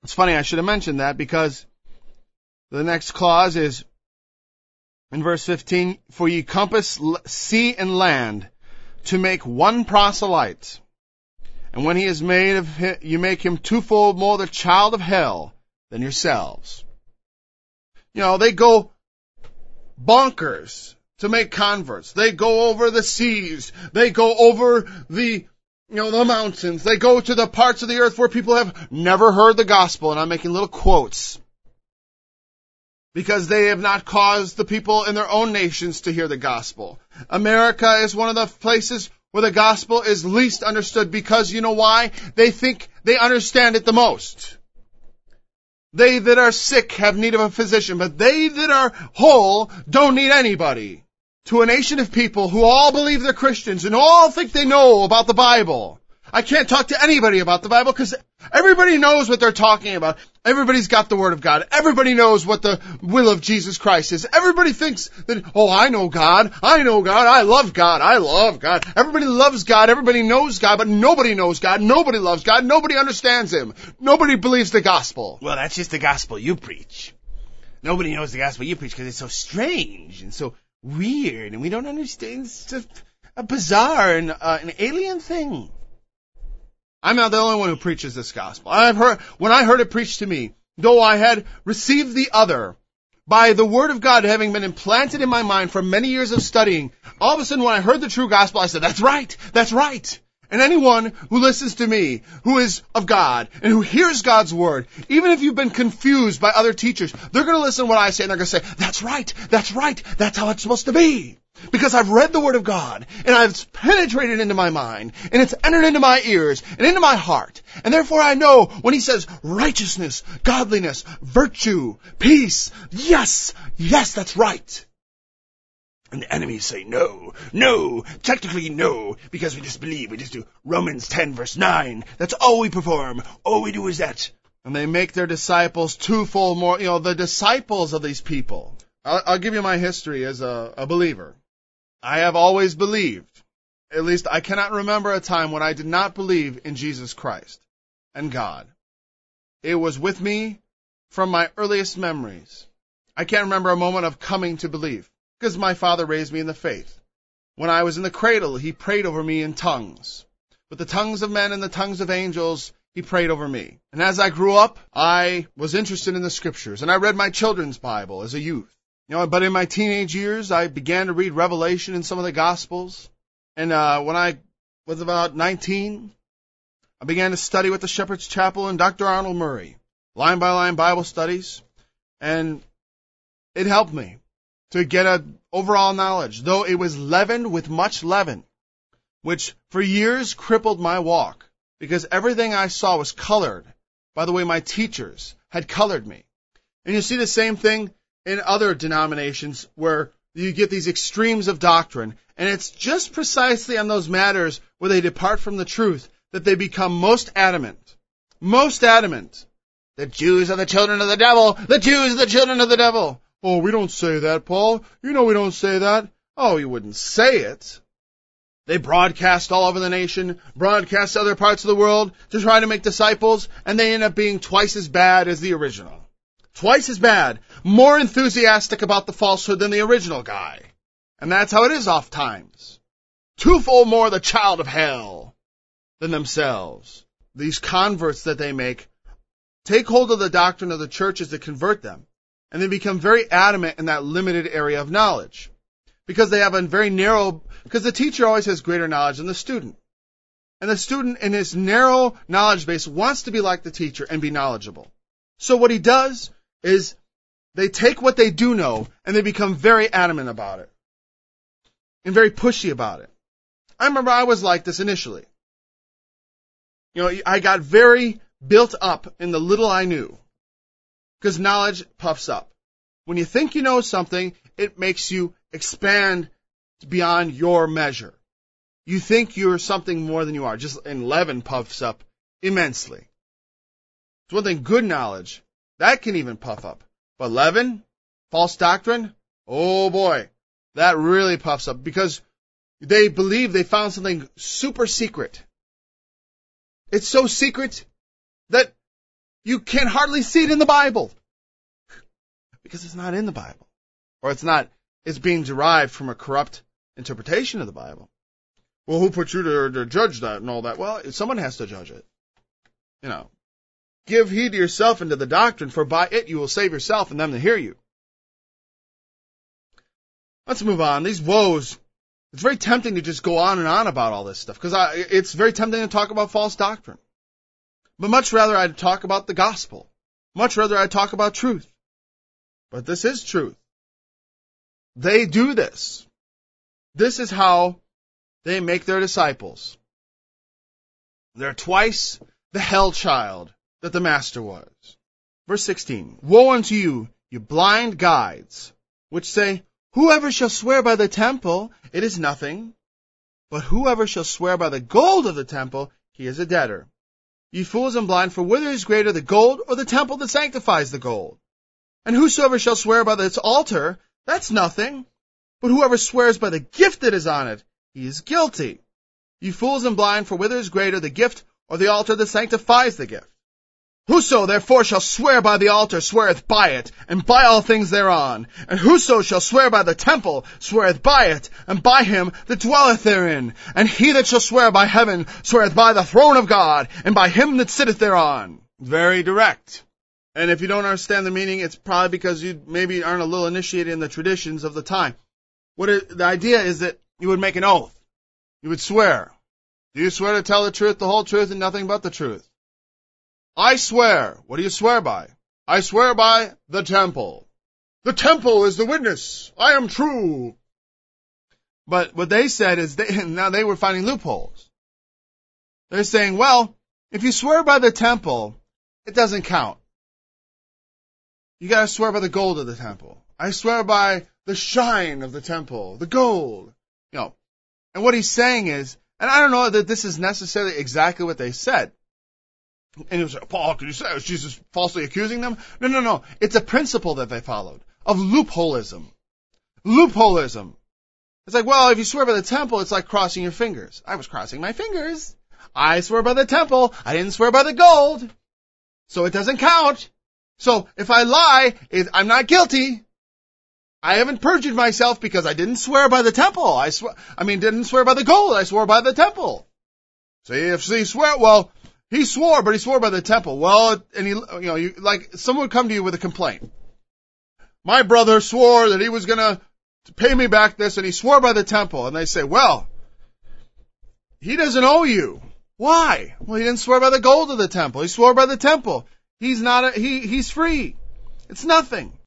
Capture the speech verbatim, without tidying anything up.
It's funny, I should have mentioned that because the next clause is in verse fifteen, for ye compass sea and land to make one proselyte. And when he is made of him, you make him twofold more the child of hell than yourselves. You know, they go bonkers to make converts. They go over the seas. They go over the, you know, the mountains. They go to the parts of the earth where people have never heard the gospel. And I'm making little quotes because they have not caused the people in their own nations to hear the gospel. America is one of the places where the gospel is least understood because, you know why? They think they understand it the most. They that are sick have need of a physician, but they that are whole don't need anybody. To a nation of people who all believe they're Christians and all think they know about the Bible. I can't talk to anybody about the Bible because everybody knows what they're talking about. Everybody's got the Word of God. Everybody knows what the will of Jesus Christ is. Everybody thinks that, oh, I know God. I know God. I love God. I love God. Everybody loves God. Everybody knows God, but nobody knows God. Nobody loves God. Nobody understands Him. Nobody believes the gospel. Well, that's just the gospel you preach. Nobody knows the gospel you preach because it's so strange and so weird, and we don't understand. It's just a bizarre and uh, an alien thing. I'm not the only one who preaches this gospel. I've heard, when I heard it preached to me, though I had received the other, by the word of God having been implanted in my mind from many years of studying, all of a sudden when I heard the true gospel, I said, that's right, that's right. And anyone who listens to me, who is of God, and who hears God's word, even if you've been confused by other teachers, they're going to listen to what I say, and they're going to say, that's right, that's right, that's how it's supposed to be. Because I've read the Word of God, and I've penetrated into my mind, and it's entered into my ears, and into my heart. And therefore I know when He says righteousness, godliness, virtue, peace, yes, yes, that's right. And the enemies say no, no, technically no, because we just believe, we just do Romans ten verse nine. That's all we perform. All we do is that. And they make their disciples twofold more, you know, the disciples of these people. I'll, I'll give you my history as a, a believer. I have always believed, at least I cannot remember a time when I did not believe in Jesus Christ and God. It was with me from my earliest memories. I can't remember a moment of coming to believe, because my father raised me in the faith. When I was in the cradle, he prayed over me in tongues. With the tongues of men and the tongues of angels, he prayed over me. And as I grew up, I was interested in the scriptures, and I read my children's Bible as a youth. You know, but in my teenage years, I began to read Revelation and some of the Gospels. And uh, when I was about nineteen, I began to study with the Shepherd's Chapel and Doctor Arnold Murray, line-by-line Bible studies. And it helped me to get an overall knowledge, though it was leavened with much leaven, which for years crippled my walk, because everything I saw was colored by the way my teachers had colored me. And you see the same thing in other denominations where you get these extremes of doctrine, and it's just precisely on those matters where they depart from the truth that they become most adamant. Most adamant. The Jews are the children of the devil. The Jews are the children of the devil. Oh, we don't say that, Paul. You know we don't say that. Oh, you wouldn't say it. They broadcast all over the nation, broadcast to other parts of the world to try to make disciples, and they end up being twice as bad as the original. Twice as bad, more enthusiastic about the falsehood than the original guy. And that's how it is oft times. Twofold more the child of hell than themselves. These converts that they make take hold of the doctrine of the churches that convert them, and they become very adamant in that limited area of knowledge. Because they have a very narrow, because the teacher always has greater knowledge than the student. And the student in his narrow knowledge base wants to be like the teacher and be knowledgeable. So what he does is they take what they do know and they become very adamant about it. And very pushy about it. I remember I was like this initially. You know, I got very built up in the little I knew. Because knowledge puffs up. When you think you know something, it makes you expand beyond your measure. You think you're something more than you are. Just and leaven puffs up immensely. It's one thing, good knowledge. That can even puff up. But leaven, false doctrine, oh boy, that really puffs up because they believe they found something super secret. It's so secret that You can hardly see it in the Bible. Because it's not in the Bible. Or it's not, it's being derived from a corrupt interpretation of the Bible. Well, who put you to, to judge that and all that? Well, someone has to judge it. You know. Give heed to yourself and to the doctrine, for by it you will save yourself and them that hear you. Let's move on. These woes, it's very tempting to just go on and on about all this stuff, because it's very tempting to talk about false doctrine. But much rather I'd talk about the gospel. Much rather I'd talk about truth. But this is truth. They do this. This is how they make their disciples. They're twice the hell child that the master was. Verse sixteen. Woe unto you, you blind guides, which say, whoever shall swear by the temple, it is nothing. But whoever shall swear by the gold of the temple, he is a debtor. Ye fools and blind, for whether is greater, the gold or the temple that sanctifies the gold? And whosoever shall swear by its altar, that's nothing. But whoever swears by the gift that is on it, he is guilty. Ye fools and blind, for whether is greater, the gift or the altar that sanctifies the gift? Whoso therefore shall swear by the altar sweareth by it, and by all things thereon. And whoso shall swear by the temple sweareth by it, and by him that dwelleth therein. And he that shall swear by heaven sweareth by the throne of God, and by him that sitteth thereon. Very direct. And if you don't understand the meaning, it's probably because you maybe aren't a little initiated in the traditions of the time. What it, the idea is that you would make an oath. You would swear. Do you swear to tell the truth, the whole truth, and nothing but the truth? I swear. What do you swear by? I swear by the temple. The temple is the witness. I am true. But what they said is, they, now they were finding loopholes. They're saying, well, if you swear by the temple, it doesn't count. You gotta swear by the gold of the temple. I swear by the shine of the temple, the gold. You know, and what he's saying is, and I don't know that this is necessarily exactly what they said. And he was like, Paul, can you say, is Jesus falsely accusing them? No, no, no. It's a principle that they followed of loopholism. Loopholism. It's like, well, if you swear by the temple, it's like crossing your fingers. I was crossing my fingers. I swear by the temple. I didn't swear by the gold. So it doesn't count. So if I lie, it, I'm not guilty. I haven't perjured myself because I didn't swear by the temple. I swear, I mean, didn't swear by the gold. I swore by the temple. So if he swear, well, he swore, but he swore by the temple. Well, and he, you know, you, like, someone would come to you with a complaint. My brother swore that he was gonna pay me back this, and he swore by the temple. And they say, well, he doesn't owe you. Why? Well, he didn't swear by the gold of the temple. He swore by the temple. He's not a, he, he's free. It's nothing.